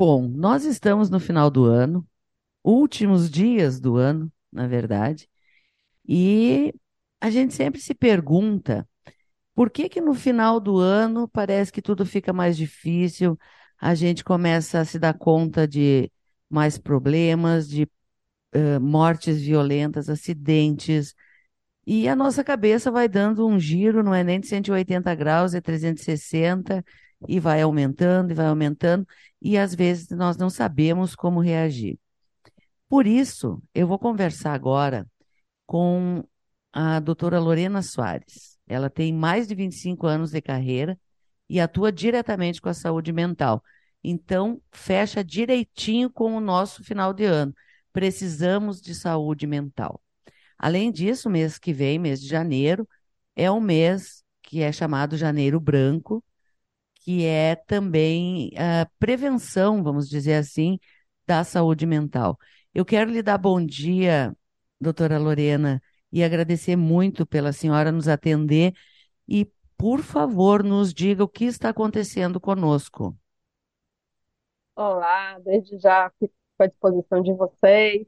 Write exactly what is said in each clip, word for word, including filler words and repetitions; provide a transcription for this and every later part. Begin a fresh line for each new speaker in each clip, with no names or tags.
Bom, nós estamos no final do ano, últimos dias do ano, na verdade, e a gente sempre se pergunta por que que no final do ano parece que tudo fica mais difícil, a gente começa a se dar conta de mais problemas, de eh, mortes violentas, acidentes, e a nossa cabeça vai dando um giro, não é nem de cento e oitenta graus, é trezentos e sessenta, e vai aumentando e vai aumentando, e às vezes nós não sabemos como reagir. Por isso, eu vou conversar agora com a doutora Lorena Soares. Ela tem mais de vinte e cinco anos de carreira e atua diretamente com a saúde mental. Então, fecha direitinho com o nosso final de ano. Precisamos de saúde mental. Além disso, mês que vem, mês de janeiro, é um mês que é chamado Janeiro Branco, que é também a prevenção, vamos dizer assim, da saúde mental. Eu quero lhe dar bom dia, doutora Lorena, e agradecer muito pela senhora nos atender e, por favor, nos diga o que está acontecendo conosco.
Olá, desde já fico à disposição de vocês.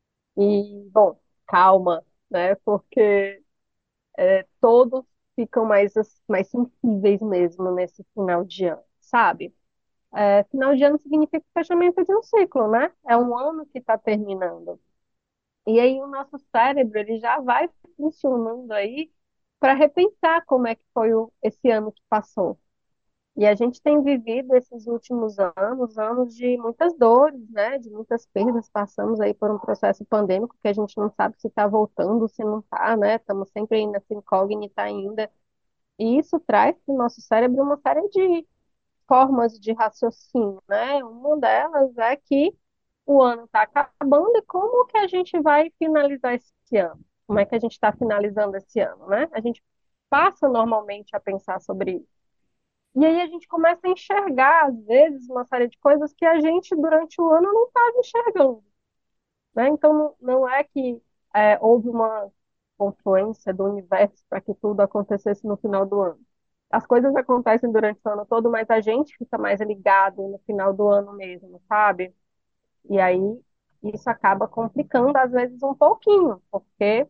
E, bom, calma, né? Porque é, todos ficam mais, as- mais sensíveis mesmo nesse final de ano, sabe? É, final de ano significa fechamento de um ciclo, né? É um ano que está terminando. E aí o nosso cérebro ele já vai funcionando aí para repensar como é que foi o, esse ano que passou. E a gente tem vivido esses últimos anos, anos de muitas dores, né? De muitas perdas. Passamos aí por um processo pandêmico que a gente não sabe se está voltando, se não está, né? Estamos sempre aí nessa incógnita ainda. E isso traz para o nosso cérebro uma série de formas de raciocínio, né? Uma delas é que o ano está acabando e como que a gente vai finalizar esse ano? Como é que a gente está finalizando esse ano, né? A gente passa normalmente a pensar sobre isso. E aí a gente começa a enxergar, às vezes, uma série de coisas que a gente, durante o ano, não estava enxergando, né? Então, não, não é que é, houve uma confluência do universo para que tudo acontecesse no final do ano. As coisas acontecem durante o ano todo, mas a gente fica mais ligado no final do ano mesmo, sabe? E aí isso acaba complicando, às vezes, um pouquinho, porque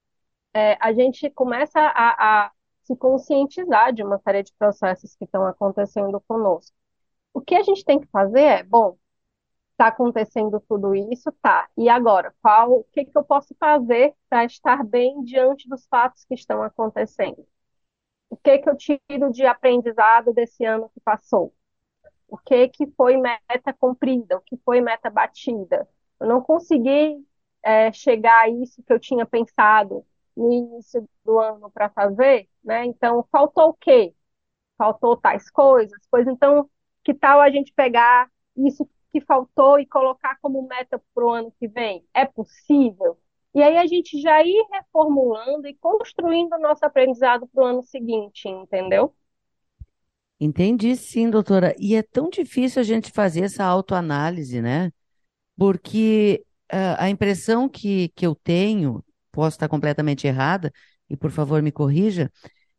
é, a gente começa a, a se conscientizar de uma série de processos que estão acontecendo conosco. O que a gente tem que fazer é, bom, está acontecendo tudo isso, tá. E agora, qual, o que que eu posso fazer para estar bem diante dos fatos que estão acontecendo? O que que eu tiro de aprendizado desse ano que passou? O que que foi meta cumprida? O que foi meta batida? Eu não consegui é, chegar a isso que eu tinha pensado no início do ano para fazer, né? Então, faltou o quê? Faltou tais coisas, pois então, que tal a gente pegar isso que faltou e colocar como meta para o ano que vem? É possível? E aí a gente já ir reformulando e construindo o nosso aprendizado para o ano seguinte, entendeu?
Entendi, sim, doutora. E é tão difícil a gente fazer essa autoanálise, né? Porque ah, a impressão que, que eu tenho, posso estar completamente errada, e por favor me corrija,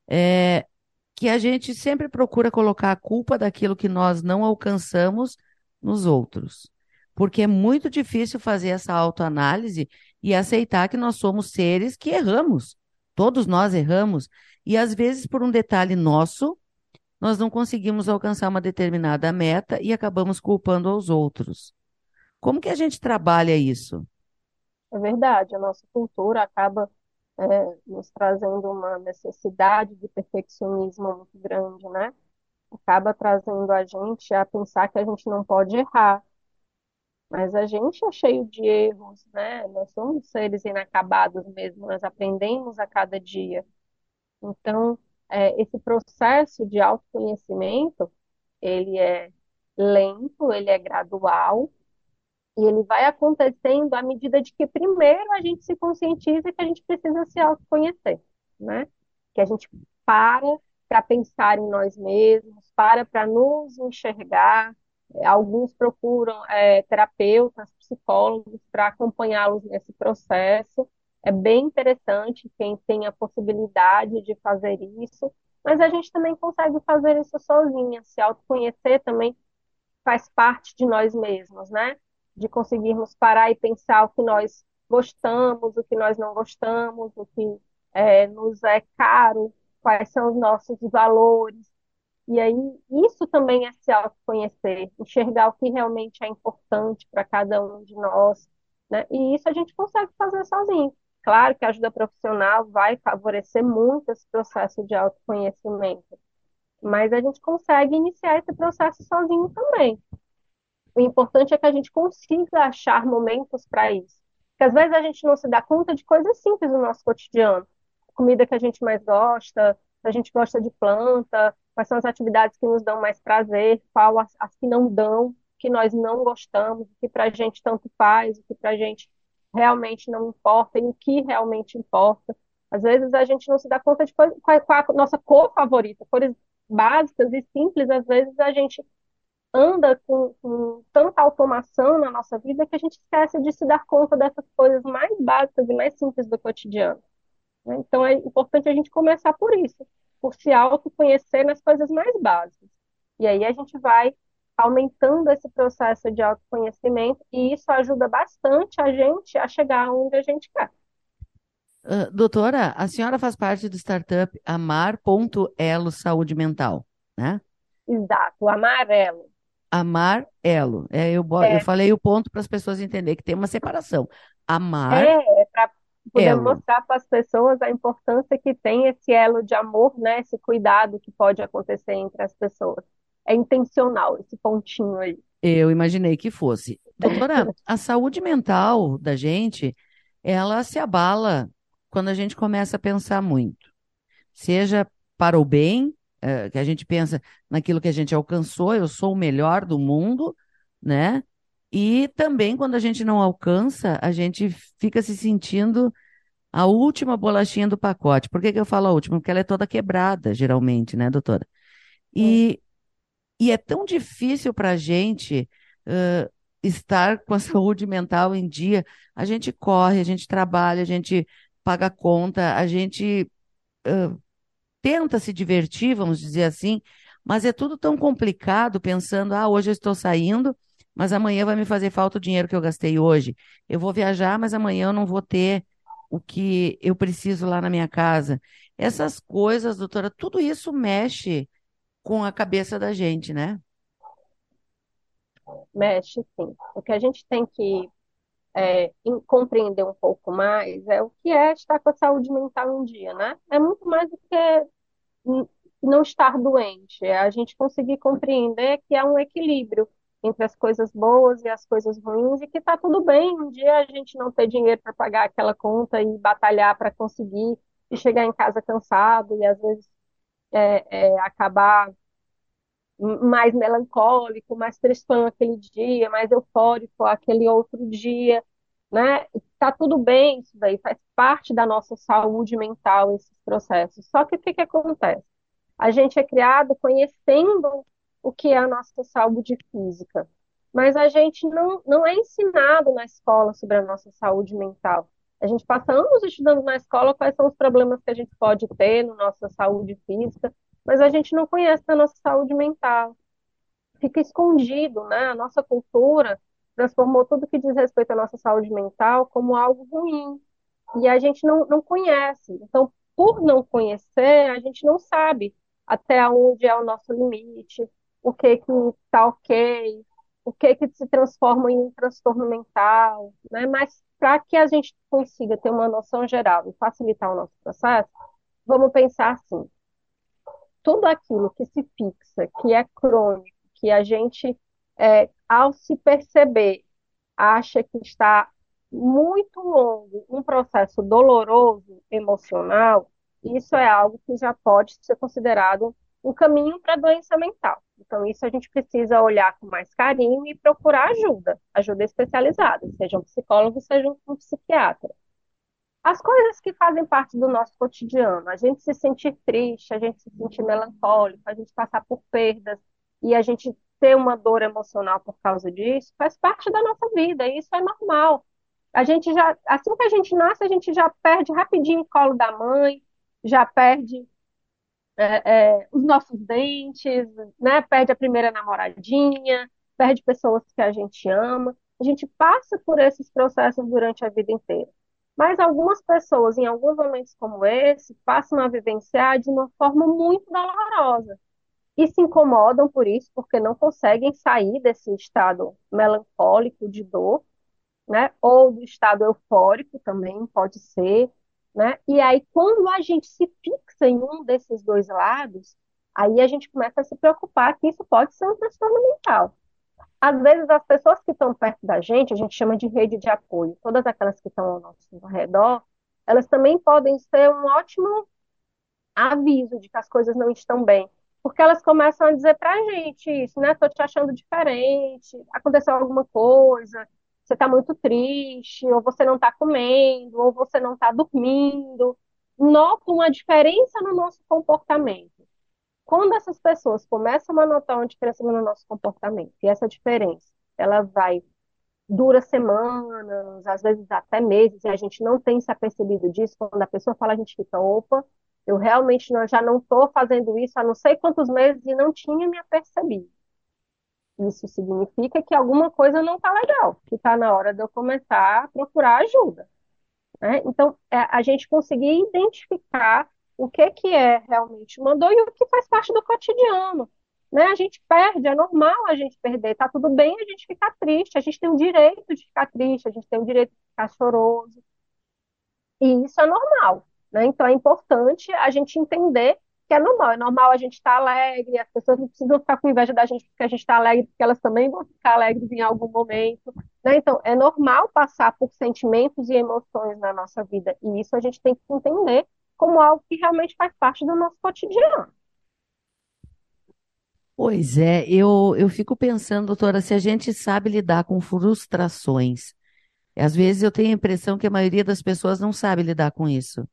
é que a gente sempre procura colocar a culpa daquilo que nós não alcançamos nos outros. Porque é muito difícil fazer essa autoanálise e aceitar que nós somos seres que erramos. Todos nós erramos. E às vezes, por um detalhe nosso, nós não conseguimos alcançar uma determinada meta e acabamos culpando aos outros. Como que a gente trabalha isso?
É verdade, a nossa cultura acaba é, nos trazendo uma necessidade de perfeccionismo muito grande, né? Acaba trazendo a gente a pensar que a gente não pode errar, mas a gente é cheio de erros, né? Nós somos seres inacabados mesmo, nós aprendemos a cada dia. Então, é, esse processo de autoconhecimento, ele é lento, ele é gradual, e ele vai acontecendo à medida de que primeiro a gente se conscientiza que a gente precisa se autoconhecer, né? Que a gente para para pensar em nós mesmos, para para nos enxergar. É, alguns procuram é, terapeutas, psicólogos para acompanhá-los nesse processo. É bem interessante quem tem a possibilidade de fazer isso, mas a gente também consegue fazer isso sozinha, se autoconhecer também faz parte de nós mesmos, né? De conseguirmos parar e pensar o que nós gostamos, o que nós não gostamos, o que é, nos é caro, quais são os nossos valores. E aí, isso também é se autoconhecer, enxergar o que realmente é importante para cada um de nós, né? E isso a gente consegue fazer sozinho. Claro que a ajuda profissional vai favorecer muito esse processo de autoconhecimento, mas a gente consegue iniciar esse processo sozinho também. O importante é que a gente consiga achar momentos para isso. Porque às vezes a gente não se dá conta de coisas simples no nosso cotidiano. Comida que a gente mais gosta, se a gente gosta de planta, quais são as atividades que nos dão mais prazer, qual as, as que não dão, que nós não gostamos, o que para a gente tanto faz, o que para a gente realmente não importa e o que realmente importa. Às vezes a gente não se dá conta de qual, qual, qual a nossa cor favorita, cores básicas e simples, às vezes a gente anda com, com tanta automação na nossa vida que a gente esquece de se dar conta dessas coisas mais básicas e mais simples do cotidiano, né? Então é importante a gente começar por isso, por se autoconhecer nas coisas mais básicas. E aí a gente vai aumentando esse processo de autoconhecimento e isso ajuda bastante a gente a chegar onde a gente quer.
Ah, doutora, a senhora faz parte do startup Amar ponto Elo Saúde Mental, né?
Exato, o amarelo.
Amar Elo. É, eu, bo- eu
É,
falei o ponto para as pessoas entenderem que tem uma separação. Amar
é, é para poder
Elo.
mostrar para as pessoas a importância que tem esse elo de amor, né? Esse cuidado que pode acontecer entre as pessoas. É intencional esse pontinho aí.
Eu imaginei que fosse. Doutora, a saúde mental da gente, ela se abala quando a gente começa a pensar muito. Seja para o bem, eh, que a gente pensa naquilo que a gente alcançou, eu sou o melhor do mundo, né? E também quando a gente não alcança, a gente fica se sentindo a última bolachinha do pacote. Por que que eu falo a última? Porque ela é toda quebrada, geralmente, né, doutora?
Hum.
E, e é tão difícil para a gente ãh, estar com a saúde mental em dia. A gente corre, a gente trabalha, a gente paga conta, a gente tenta se divertir, vamos dizer assim, mas é tudo tão complicado pensando, ah, hoje eu estou saindo, mas amanhã vai me fazer falta o dinheiro que eu gastei hoje. Eu vou viajar, mas amanhã eu não vou ter o que eu preciso lá na minha casa. Essas coisas, doutora, tudo isso mexe com a cabeça da gente, né?
Mexe, sim. O que a gente tem que é, em- compreender um pouco mais é o que é estar com a saúde mental em dia, né? É muito mais do que n- não estar doente, é a gente conseguir compreender que há um equilíbrio entre as coisas boas e as coisas ruins e que está tudo bem um dia a gente não ter dinheiro para pagar aquela conta e batalhar para conseguir e chegar em casa cansado e às vezes é, é, acabar mais melancólico, mais tristão aquele dia, mais eufórico aquele outro dia, né? Tá tudo bem, isso daí faz parte da nossa saúde mental, esses processos. Só que o que que acontece? A gente é criado conhecendo o que é a nossa saúde física, mas a gente não, não é ensinado na escola sobre a nossa saúde mental. A gente passa anos estudando na escola quais são os problemas que a gente pode ter na nossa saúde física, mas a gente não conhece a nossa saúde mental. Fica escondido, né? A nossa cultura transformou tudo que diz respeito à nossa saúde mental como algo ruim. E a gente não, não conhece. Então, por não conhecer, a gente não sabe até onde é o nosso limite, o que que está ok, o que que se transforma em um transtorno mental, né? Mas para que a gente consiga ter uma noção geral e facilitar o nosso processo, vamos pensar assim: tudo aquilo que se fixa, que é crônico, que a gente, é, ao se perceber, acha que está muito longo, um processo doloroso, emocional, isso é algo que já pode ser considerado um caminho para a doença mental. Então, isso a gente precisa olhar com mais carinho e procurar ajuda, ajuda especializada, seja um psicólogo, seja um psiquiatra. As coisas que fazem parte do nosso cotidiano, a gente se sentir triste, a gente se sentir melancólico, a gente passar por perdas e a gente ter uma dor emocional por causa disso, faz parte da nossa vida, e isso é normal. A gente já, assim que a gente nasce, a gente já perde rapidinho o colo da mãe, já perde é, é, os nossos dentes, né? Perde a primeira namoradinha, perde pessoas que a gente ama. A gente passa por esses processos durante a vida inteira. Mas algumas pessoas, em alguns momentos como esse, passam a vivenciar de uma forma muito dolorosa e se incomodam por isso, porque não conseguem sair desse estado melancólico de dor, né? Ou do estado eufórico também pode ser, né? E aí, quando a gente se fixa em um desses dois lados, aí a gente começa a se preocupar que isso pode ser um transtorno mental. Às vezes, as pessoas que estão perto da gente, a gente chama de rede de apoio, todas aquelas que estão ao nosso redor, elas também podem ser um ótimo aviso de que as coisas não estão bem. Porque elas começam a dizer pra gente isso, né? Tô te achando diferente, aconteceu alguma coisa, você tá muito triste, ou você não tá comendo, ou você não tá dormindo. Notam uma diferença no nosso comportamento. Quando essas pessoas começam a notar uma diferença no nosso comportamento, e essa diferença, ela vai dura semanas, às vezes até meses, e a gente não tem se apercebido disso. Quando a pessoa fala, a gente fica, opa, eu realmente não, já não estou fazendo isso há não sei quantos meses e não tinha me apercebido. Isso significa que alguma coisa não está legal, que está na hora de eu começar a procurar ajuda, né? Então, é, a gente conseguir identificar o que que é realmente uma dor e o que faz parte do cotidiano, né? A gente perde, é normal a gente perder, tá tudo bem a gente ficar triste, a gente tem o direito de ficar triste, a gente tem o direito de ficar choroso, e isso é normal, né? Então, é importante a gente entender que é normal, é normal a gente estar alegre, as pessoas não precisam ficar com inveja da gente porque a gente está alegre, porque elas também vão ficar alegres em algum momento, né? Então, é normal passar por sentimentos e emoções na nossa vida, e isso a gente tem que entender como algo que realmente faz parte do nosso cotidiano.
Pois é, eu, eu fico pensando, doutora, se a gente sabe lidar com frustrações. Às vezes eu tenho a impressão que a maioria das pessoas não sabe lidar com isso.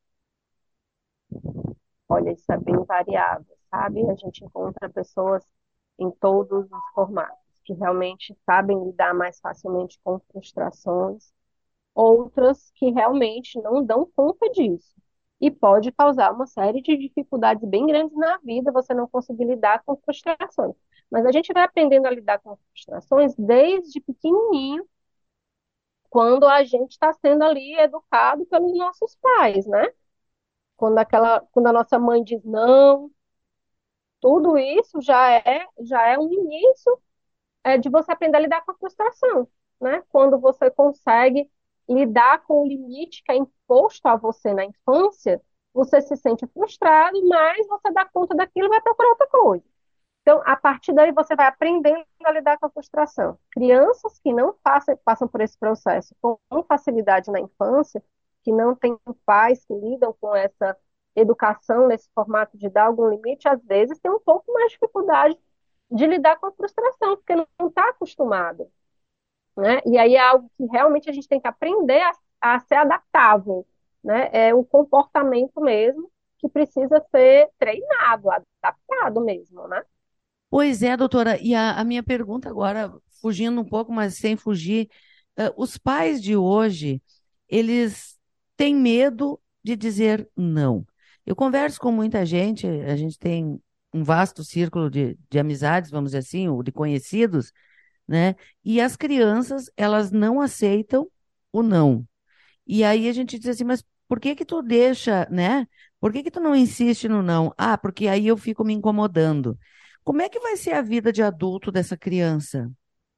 Olha, isso é bem variável, sabe? A gente encontra pessoas em todos os formatos que realmente sabem lidar mais facilmente com frustrações, outras que realmente não dão conta disso. E pode causar uma série de dificuldades bem grandes na vida você não conseguir lidar com frustrações. Mas a gente vai aprendendo a lidar com frustrações desde pequenininho, quando a gente está sendo ali educado pelos nossos pais, né? Quando aquela, quando a nossa mãe diz não, tudo isso já é já é um início é, de você aprender a lidar com a frustração, né? Quando você consegue lidar com o limite que é imposto a você na infância, você se sente frustrado, mas você dá conta daquilo e vai procurar outra coisa. Então, a partir daí, você vai aprendendo a lidar com a frustração. Crianças que não passam, passam por esse processo com facilidade na infância, que não têm pais que lidam com essa educação nesse formato de dar algum limite, às vezes tem um pouco mais de dificuldade de lidar com a frustração, porque não está acostumado, né? E aí é algo que realmente a gente tem que aprender a, a ser adaptável, né? É o comportamento mesmo que precisa ser treinado, adaptado mesmo, né?
Pois é, doutora, e a, a minha pergunta agora, fugindo um pouco, mas sem fugir, eh, os pais de hoje, eles têm medo de dizer não. Eu converso com muita gente, a gente tem um vasto círculo de, de amizades, vamos dizer assim, ou de conhecidos, né? E as crianças, elas não aceitam o não. E aí a gente diz assim, mas por que que tu deixa, né? Por que que tu não insiste no não? Ah, porque aí eu fico me incomodando. Como é que vai ser a vida de adulto dessa criança?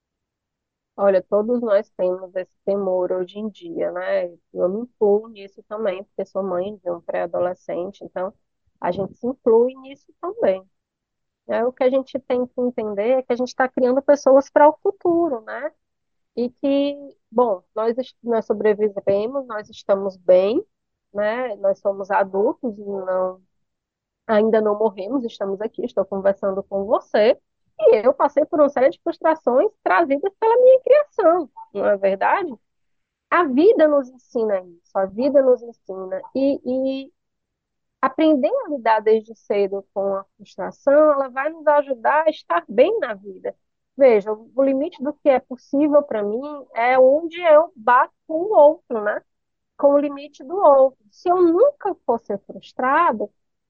Olha, todos nós temos esse temor hoje em dia, né? Eu me incluo nisso também, porque sou mãe de um pré-adolescente, então a gente se inclui nisso também. É, o que a gente tem que entender é que a gente está criando pessoas para o futuro, né? E que, bom, nós, est- nós sobrevivemos, nós estamos bem, né? Nós somos adultos, não, ainda não morremos, estamos aqui, estou conversando com você, e eu passei por uma série de frustrações trazidas pela minha criação, não é verdade? A vida nos ensina isso, a vida nos ensina. E, e aprender a lidar desde cedo com a frustração, ela vai nos ajudar a estar bem na vida. Veja, o limite do que é possível para mim é onde eu bato com o outro, né? Com o limite do outro. Se eu nunca for ser frustrado,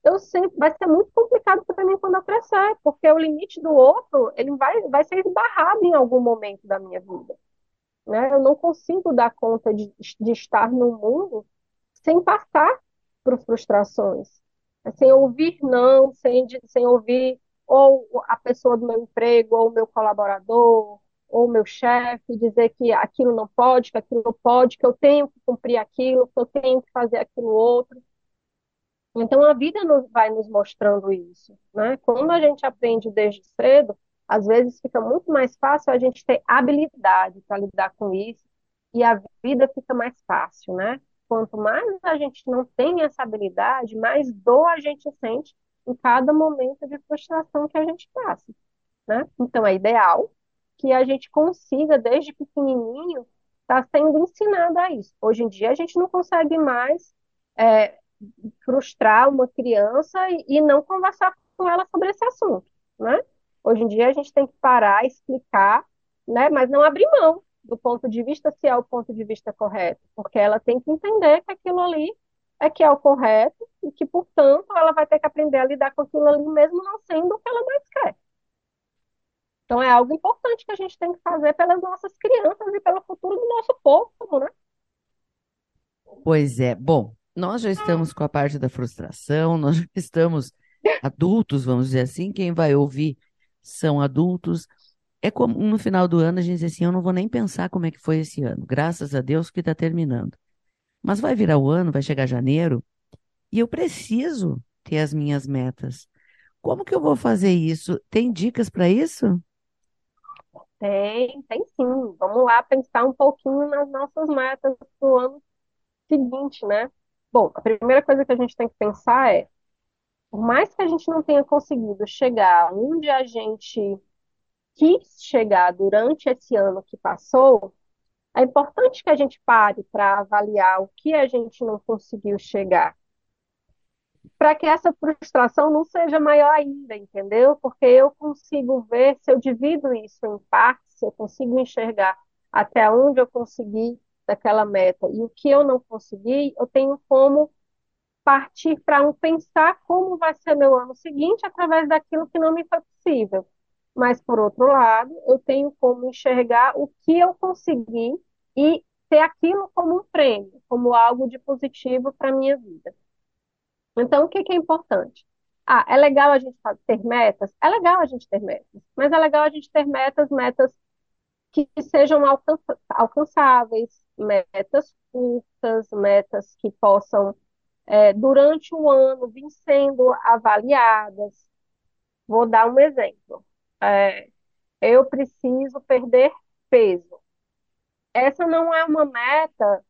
eu sempre, vai ser muito complicado para mim quando eu crescer, porque o limite do outro, ele vai, vai ser esbarrado em algum momento da minha vida, né? Eu não consigo dar conta de, de estar no mundo sem passar por frustrações, sem ouvir não, sem, sem ouvir ou a pessoa do meu emprego, ou o meu colaborador, ou o meu chefe dizer que aquilo não pode, que aquilo não pode, que eu tenho que cumprir aquilo, que eu tenho que fazer aquilo outro. Então, a vida nos, vai nos mostrando isso, né? Quando a gente aprende desde cedo, às vezes fica muito mais fácil a gente ter habilidade para lidar com isso e a vida fica mais fácil, né? Quanto mais a gente não tem essa habilidade, mais dor a gente sente em cada momento de frustração que a gente passa, né? Então, é ideal que a gente consiga, desde pequenininho, estar tá sendo ensinado a isso. Hoje em dia, a gente não consegue mais é, frustrar uma criança e, e não conversar com ela sobre esse assunto, né? Hoje em dia, a gente tem que parar, explicar, né? Mas não abrir mão do ponto de vista se é o ponto de vista correto, porque ela tem que entender que aquilo ali é que é o correto e que, portanto, ela vai ter que aprender a lidar com aquilo ali mesmo não sendo o que ela mais quer. Então, é algo importante que a gente tem que fazer pelas nossas crianças e pelo futuro do nosso povo, né?
Pois é. Bom, nós já estamos com a parte da frustração, nós já estamos adultos, vamos dizer assim. Quem vai ouvir são adultos. É como no final do ano a gente diz assim: eu não vou nem pensar como é que foi esse ano. Graças a Deus que está terminando. Mas vai virar o ano, vai chegar janeiro, e eu preciso ter as minhas metas. Como que eu vou fazer isso? Tem dicas para isso?
Tem, tem sim. Vamos lá pensar um pouquinho nas nossas metas do ano seguinte, né? Bom, a primeira coisa que a gente tem que pensar é, por mais que a gente não tenha conseguido chegar onde a gente quis chegar durante esse ano que passou, é importante que a gente pare para avaliar o que a gente não conseguiu chegar, para que essa frustração não seja maior ainda, entendeu? Porque eu consigo ver, se eu divido isso em partes, se eu consigo enxergar até onde eu consegui daquela meta e o que eu não consegui, eu tenho como partir para um pensar como vai ser meu ano seguinte através daquilo que não me foi possível. Mas, por outro lado, eu tenho como enxergar o que eu consegui e ter aquilo como um prêmio, como algo de positivo para a minha vida. Então, o que que é importante? Ah, é legal a gente fa- ter metas? É legal a gente ter metas, mas é legal a gente ter metas, metas que sejam alcança- alcançáveis, metas curtas, metas que possam, é, durante o ano, vir sendo avaliadas. Vou dar um exemplo. É, eu preciso perder peso. Essa não é uma meta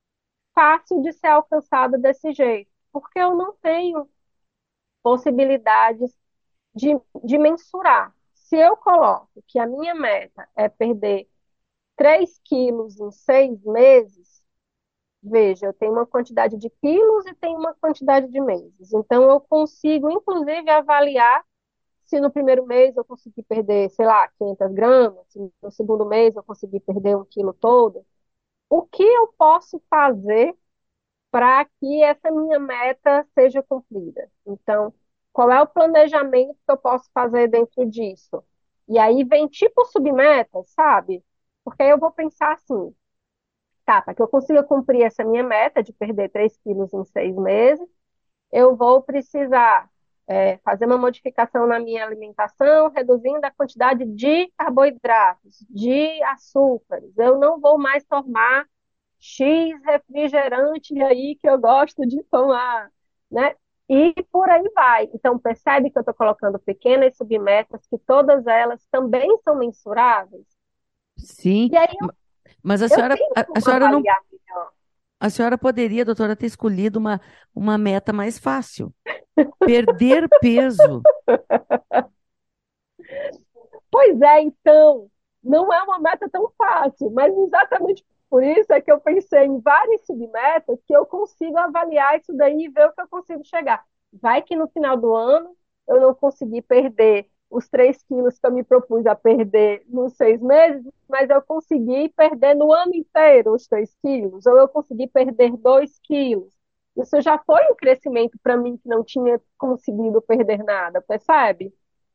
fácil de ser alcançada desse jeito, porque eu não tenho possibilidades de, de mensurar. Se eu coloco que a minha meta é perder três quilos em seis meses, veja, eu tenho uma quantidade de quilos e tenho uma quantidade de meses. Então, eu consigo, inclusive, avaliar se no primeiro mês eu consegui perder, sei lá, quinhentas gramas, se no segundo mês eu consegui perder um quilo todo. O que eu posso fazer para que essa minha meta seja cumprida? Então, qual é o planejamento que eu posso fazer dentro disso? E aí vem tipo submetas, sabe? Porque aí eu vou pensar assim, tá, para que eu consiga cumprir essa minha meta de perder três quilos em seis meses, eu vou precisar é, fazer uma modificação na minha alimentação, reduzindo a quantidade de carboidratos, de açúcares. Eu não vou mais tomar X refrigerante aí que eu gosto de tomar, né? E por aí vai. Então, percebe que eu estou colocando pequenas submetas, que todas elas também são mensuráveis.
Sim,
E aí
ma- mas a
eu, eu
senhora,
tenho
a, a
como
senhora não,
avaliar melhor.
a senhora poderia, doutora, ter escolhido uma, uma meta mais fácil. Perder peso.
Pois é, então, não é uma meta tão fácil, mas exatamente por isso é que eu pensei em várias submetas que eu consigo avaliar isso daí e ver o que eu consigo chegar. Vai que no final do ano eu não consegui perder os três quilos que eu me propus a perder nos seis meses, mas eu consegui perder no ano inteiro os três quilos, ou eu consegui perder dois quilos. Isso já foi um crescimento para mim que não tinha conseguido perder nada, percebe?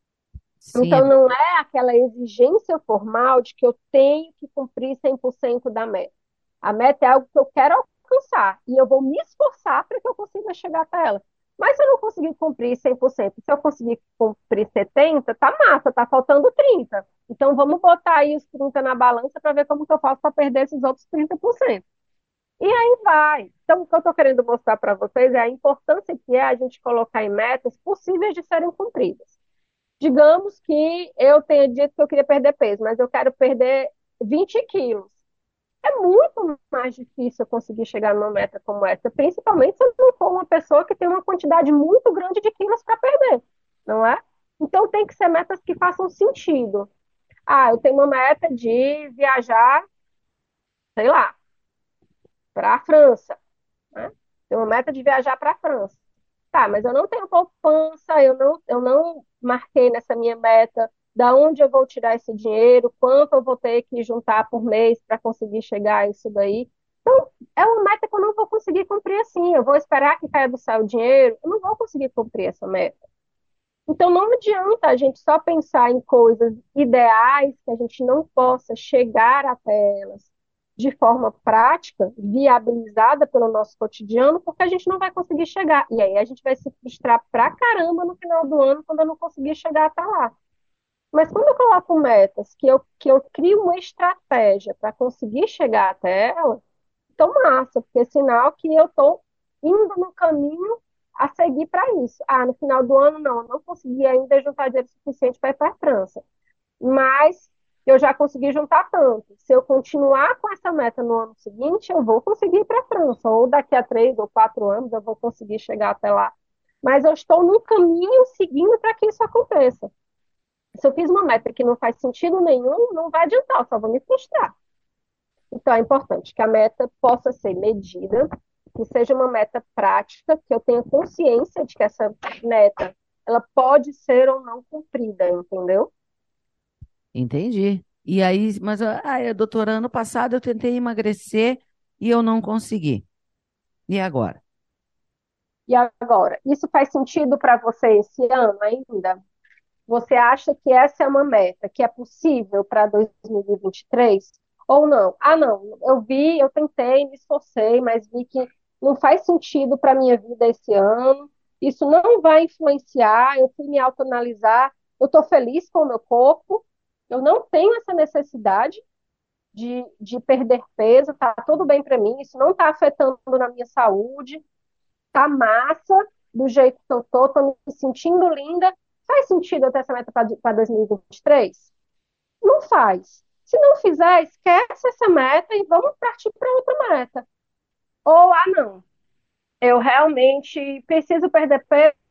Sim, é
Então, não é aquela exigência formal de que eu tenho que cumprir cem por cento da meta. A meta é algo que eu quero alcançar e eu vou me esforçar para que eu consiga chegar até ela. Mas se eu não conseguir cumprir cem por cento, se eu conseguir cumprir setenta por cento, tá massa, tá faltando trinta por cento. Então, vamos botar aí os trinta por cento na balança para ver como que eu faço para perder esses outros trinta por cento. E aí vai. Então, o que eu estou querendo mostrar para vocês é a importância que é a gente colocar em metas possíveis de serem cumpridas. Digamos que eu tenha dito que eu queria perder peso, mas eu quero perder vinte quilos. É muito mais difícil eu conseguir chegar numa meta como essa, principalmente se eu não for uma pessoa que tem uma quantidade muito grande de quilos para perder, não é? Então tem que ser metas que façam sentido. Ah, eu tenho uma meta de viajar, sei lá, para a França, né? Tenho uma meta de viajar para a França. Tá, mas eu não tenho poupança, eu não, eu não marquei nessa minha meta da onde eu vou tirar esse dinheiro, quanto eu vou ter que juntar por mês para conseguir chegar a isso daí. Então, é uma meta que eu não vou conseguir cumprir assim. Eu vou esperar que caia do céu o dinheiro, eu não vou conseguir cumprir essa meta. Então, não adianta a gente só pensar em coisas ideais que a gente não possa chegar até elas de forma prática, viabilizada pelo nosso cotidiano, porque a gente não vai conseguir chegar. E aí a gente vai se frustrar pra caramba no final do ano quando eu não conseguir chegar até lá. Mas quando eu coloco metas, que eu, que eu crio uma estratégia para conseguir chegar até ela, então, massa, porque é sinal que eu estou indo no caminho a seguir para isso. Ah, no final do ano, não, não consegui ainda juntar dinheiro suficiente para ir para a França, mas eu já consegui juntar tanto. Se eu continuar com essa meta no ano seguinte, eu vou conseguir ir para a França, ou daqui a três ou quatro anos eu vou conseguir chegar até lá. Mas eu estou no caminho seguindo para que isso aconteça. Se eu fiz uma meta que não faz sentido nenhum, não vai adiantar, eu só vou me frustrar. Então, é importante que a meta possa ser medida, que seja uma meta prática, que eu tenha consciência de que essa meta ela pode ser ou não cumprida, entendeu?
entendi. E aí, mas, ah, doutora, ano passado eu tentei emagrecer e eu não consegui. E agora?
E agora, isso faz sentido para você esse ano ainda? Você acha que essa é uma meta que é possível para dois mil e vinte e três? Ou não? Ah, não, eu vi, eu tentei, me esforcei, mas vi que não faz sentido para a minha vida esse ano. Isso não vai influenciar, eu fui me autoanalisar, eu estou feliz com o meu corpo, eu não tenho essa necessidade de, de perder peso, tá tudo bem para mim, isso não está afetando na minha saúde, tá massa do jeito que eu tô, tô me sentindo linda. Faz sentido eu ter essa meta para dois mil e vinte e três? Não faz. Se não fizer, esquece essa meta e vamos partir para outra meta. Ou, ah, não, eu realmente preciso perder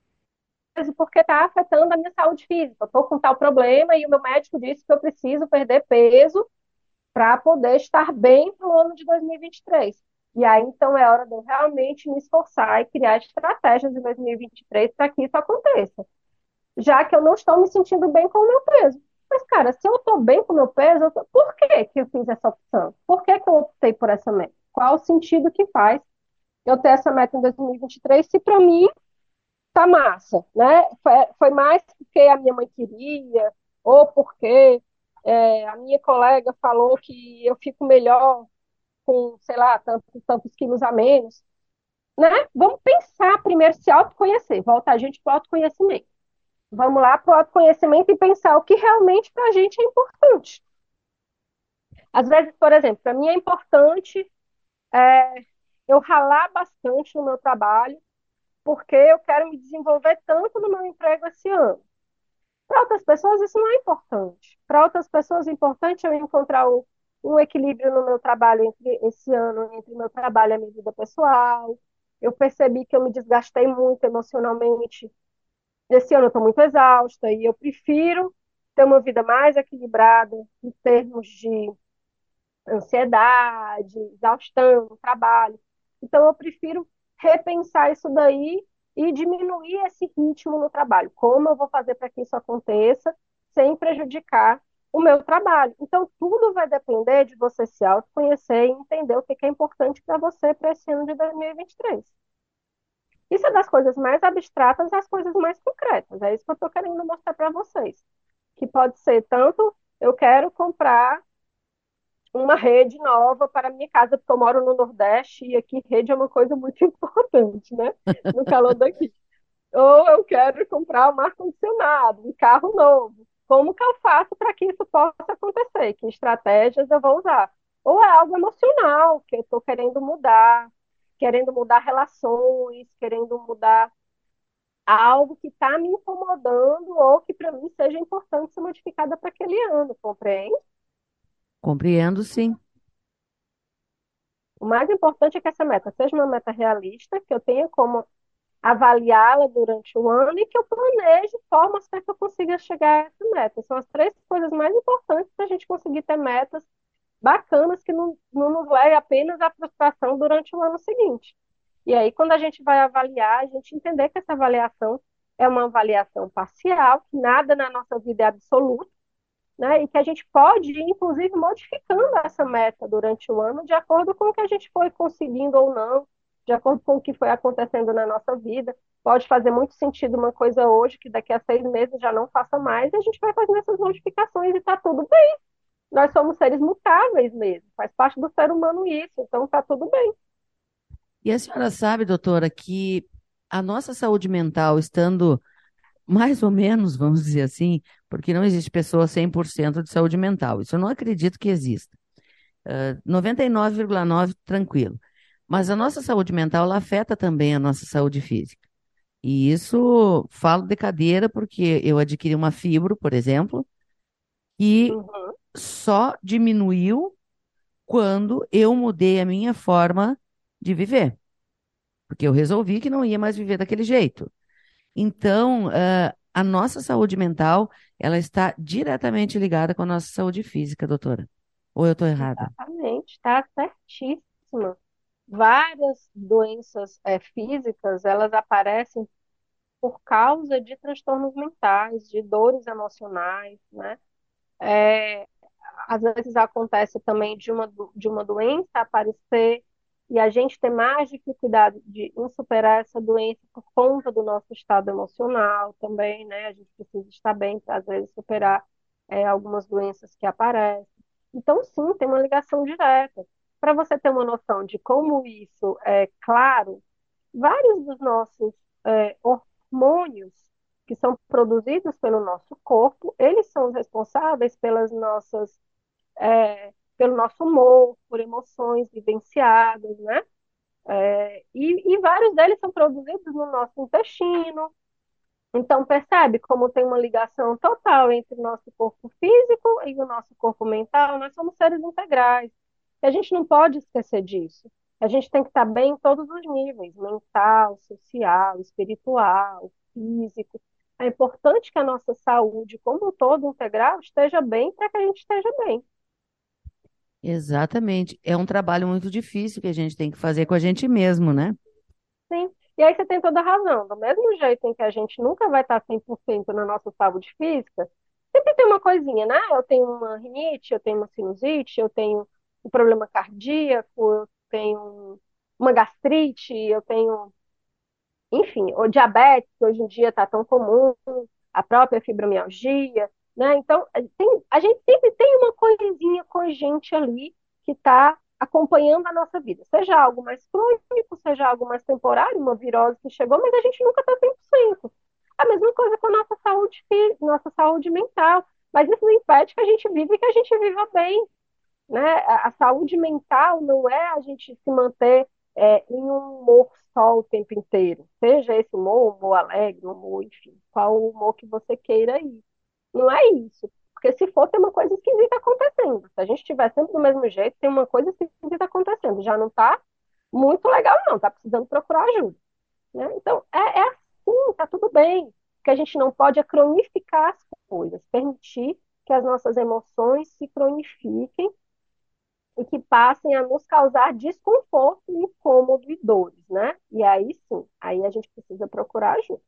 peso porque está afetando a minha saúde física. Eu estou com tal problema e o meu médico disse que eu preciso perder peso para poder estar bem para o ano de dois mil e vinte e três. E aí, então, é hora de eu realmente me esforçar e criar estratégias em dois mil e vinte e três para que isso aconteça. Já que eu não estou me sentindo bem com o meu peso. Mas, cara, se eu estou bem com o meu peso, eu tô... por que que eu fiz essa opção? Por que que eu optei por essa meta? Qual o sentido que faz eu ter essa meta em dois mil e vinte e três se para mim tá massa, né? Foi, foi mais porque a minha mãe queria, ou porque é, a minha colega falou que eu fico melhor com, sei lá, tantos, tantos quilos a menos, né? Vamos pensar primeiro se autoconhecer, volta a gente para o autoconhecimento. Vamos lá para o autoconhecimento e pensar o que realmente para a gente é importante. Às vezes, por exemplo, para mim é importante é, eu ralar bastante no meu trabalho, porque eu quero me desenvolver tanto no meu emprego esse ano. Para outras pessoas, isso não é importante. Para outras pessoas, é importante eu encontrar um, um equilíbrio no meu trabalho entre esse ano, entre meu trabalho e a minha vida pessoal. Eu percebi que eu me desgastei muito emocionalmente. Esse ano eu estou muito exausta e eu prefiro ter uma vida mais equilibrada em termos de ansiedade, exaustão no trabalho. Então, eu prefiro repensar isso daí e diminuir esse ritmo no trabalho. Como eu vou fazer para que isso aconteça sem prejudicar o meu trabalho? Então, tudo vai depender de você se autoconhecer e entender o que é importante para você para esse ano de dois mil e vinte e três. Isso é das coisas mais abstratas às coisas mais concretas. É isso que eu estou querendo mostrar para vocês. Que pode ser tanto eu quero comprar uma rede nova para a minha casa, porque eu moro no Nordeste e aqui rede é uma coisa muito importante, né? No calor daqui. Ou eu quero comprar um ar-condicionado, um carro novo. Como que eu faço para que isso possa acontecer? Que estratégias eu vou usar? Ou é algo emocional, que eu estou querendo mudar, querendo mudar relações, querendo mudar algo que está me incomodando ou que para mim seja importante ser modificada para aquele ano, compreende?
Compreendo, sim.
O mais importante é que essa meta seja uma meta realista, que eu tenha como avaliá-la durante o ano e que eu planeje formas para que eu consiga chegar a essa meta. São as três coisas mais importantes para a gente conseguir ter metas bacanas que não, não nos leve apenas à frustração durante o ano seguinte. E aí, quando a gente vai avaliar, a gente entender que essa avaliação é uma avaliação parcial, que nada na nossa vida é absoluto, né? E que a gente pode ir, inclusive, modificando essa meta durante o ano, de acordo com o que a gente foi conseguindo ou não, de acordo com o que foi acontecendo na nossa vida. Pode fazer muito sentido uma coisa hoje, que daqui a seis meses já não faça mais, e a gente vai fazendo essas modificações e está tudo bem. Nós somos seres mutáveis mesmo, faz parte do ser humano isso, então está tudo bem.
E a senhora sabe, doutora, que a nossa saúde mental, estando mais ou menos, vamos dizer assim, porque não existe pessoa cem por cento de saúde mental. Isso eu não acredito que exista. Uh, noventa e nove vírgula nove tranquilo. Mas a nossa saúde mental, ela afeta também a nossa saúde física. E isso falo de cadeira porque eu adquiri uma fibro, por exemplo, e
Uhum,
só diminuiu quando eu mudei a minha forma de viver. Porque eu resolvi que não ia mais viver daquele jeito. Então, ah, a nossa saúde mental, ela está diretamente ligada com a nossa saúde física, doutora. Ou eu estou errada?
exatamente, está certíssima. Várias doenças é, físicas, elas aparecem por causa de transtornos mentais, de dores emocionais, né? É, às vezes acontece também de uma, de uma doença aparecer e a gente ter mais dificuldade de em superar essa doença por conta do nosso estado emocional também, né? A gente precisa estar bem para, às vezes, superar é, algumas doenças que aparecem. Então, sim, tem uma ligação direta. Para você ter uma noção de como isso é claro, vários dos nossos é, hormônios que são produzidos pelo nosso corpo, eles são os responsáveis pelas nossas, é, pelo nosso humor, por emoções vivenciadas, né? É, e, e vários deles são produzidos no nosso intestino. Então, percebe como tem uma ligação total entre o nosso corpo físico e o nosso corpo mental? Nós somos seres integrais. E a gente não pode esquecer disso. A gente tem que estar bem em todos os níveis, mental, social, espiritual, físico. É importante que a nossa saúde, como um todo integral, esteja bem para que a gente esteja bem.
Exatamente. É um trabalho muito difícil que a gente tem que fazer com a gente mesmo, né?
Sim. E aí você tem toda a razão. Do mesmo jeito em que a gente nunca vai estar cem por cento na nossa saúde física, sempre tem uma coisinha, né? Eu tenho uma rinite, eu tenho uma sinusite, eu tenho um problema cardíaco, eu tenho uma gastrite, eu tenho, enfim, o diabetes, que hoje em dia está tão comum, a própria fibromialgia, né? Então, a gente, tem- a gente sempre tem uma coisinha com a gente ali que está acompanhando a nossa vida. Seja algo mais crônico, seja algo mais temporário, uma virose que chegou, mas a gente nunca está cem por cento. A mesma coisa com a nossa saúde, fí- nossa saúde mental. Mas isso não impede que a gente viva e que a gente viva bem, né? A, a saúde mental não é a gente se manter é, em um humor só o tempo inteiro, seja esse humor, humor alegre, humor, enfim, qual o humor que você queira ir. Não é isso, porque se for, tem uma coisa esquisita acontecendo. Se a gente estiver sempre do mesmo jeito, tem uma coisa esquisita acontecendo. Já não está muito legal, não, está precisando procurar ajuda. Né? Então, é, é assim, está tudo bem. O que a gente não pode é cronificar as coisas, permitir que as nossas emoções se cronifiquem e que passem a nos causar desconforto, incômodo e dores, né? E aí sim, aí a gente precisa procurar ajuda.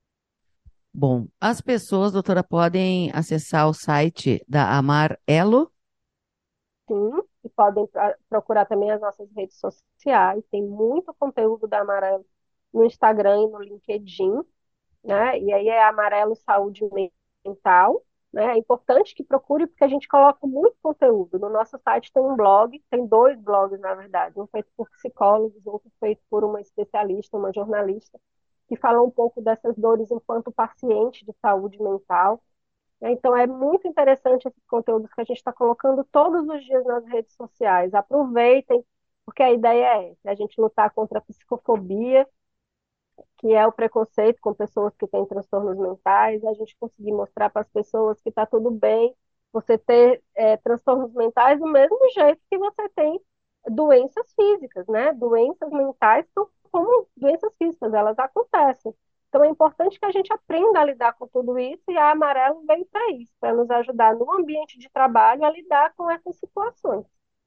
Bom, as pessoas, doutora, podem acessar o site da Amar Elo.
Sim, e podem pra- procurar também as nossas redes sociais, tem muito conteúdo da Amarelo no Instagram e no LinkedIn, né? E aí é Amarelo Saúde Mental, né? É importante que procure porque a gente coloca muito conteúdo. No nosso site tem um blog, tem dois blogs, na verdade, um feito por psicólogos, outro feito por uma especialista, uma jornalista, que fala um pouco dessas dores enquanto paciente de saúde mental. Então é muito interessante esses conteúdos que a gente está colocando todos os dias nas redes sociais. Aproveitem, porque a ideia é essa, é a gente lutar contra a psicofobia, que é o preconceito com pessoas que têm transtornos mentais, a gente conseguir mostrar para as pessoas que está tudo bem você ter é, transtornos mentais do mesmo jeito que você tem doenças físicas, né? Doenças mentais são como doenças físicas, elas acontecem. Então é importante que a gente aprenda a lidar com tudo isso e a Amarelo veio para isso, para nos ajudar no ambiente de trabalho a lidar com essas situações.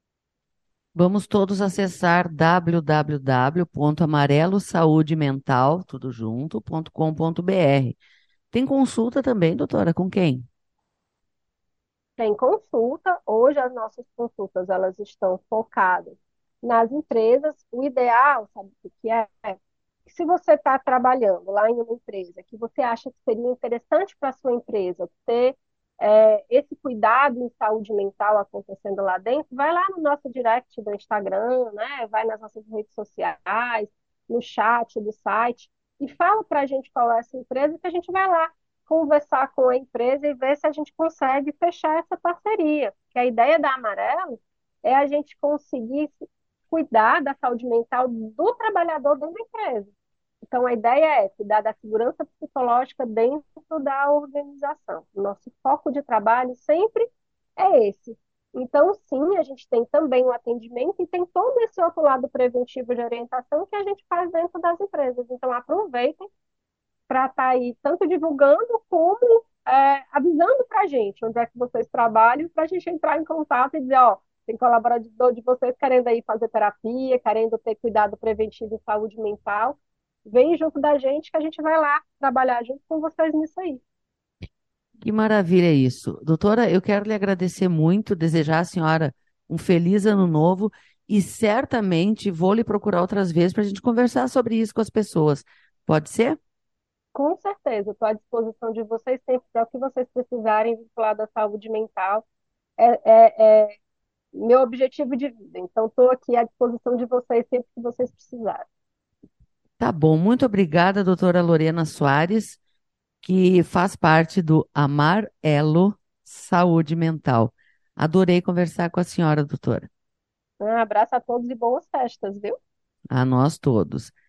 Vamos todos acessar w w w ponto amarelo saúde mental, tudo junto, ponto com ponto b r. Tem consulta também, doutora, com quem?
Tem consulta, hoje as nossas consultas elas estão focadas nas empresas. O ideal, sabe o que é? Que se você está trabalhando lá em uma empresa que você acha que seria interessante para a sua empresa ter é, esse cuidado em saúde mental acontecendo lá dentro, vai lá no nosso direct do Instagram, né? Vai nas nossas redes sociais, no chat do site e fala para a gente qual é essa empresa que a gente vai lá conversar com a empresa e ver se a gente consegue fechar essa parceria. Porque a ideia da Amarelo é a gente conseguir cuidar da saúde mental do trabalhador dentro da empresa. Então, a ideia é cuidar da segurança psicológica dentro da organização. O nosso foco de trabalho sempre é esse. Então, sim, a gente tem também o atendimento e tem todo esse outro lado preventivo de orientação que a gente faz dentro das empresas. Então, aproveitem para estar aí tanto divulgando como é, avisando para a gente onde é que vocês trabalham, para a gente entrar em contato e dizer, ó, tem colaborador de vocês querendo aí fazer terapia, querendo ter cuidado preventivo em saúde mental, vem junto da gente que a gente vai lá trabalhar junto com vocês nisso aí.
Que maravilha isso. Doutora, eu quero lhe agradecer muito, desejar à senhora um feliz ano novo e certamente vou lhe procurar outras vezes para a gente conversar sobre isso com as pessoas. Pode ser?
Com certeza, estou à disposição de vocês sempre para o que vocês precisarem vinculado à saúde mental. É, é, é meu objetivo de vida. Então, estou aqui à disposição de vocês sempre que vocês precisarem.
Tá bom. Muito obrigada, doutora Lorena Soares, que faz parte do Amar Elo Saúde Mental. Adorei conversar com a senhora, doutora.
Um abraço a todos e boas festas, viu?
A nós todos.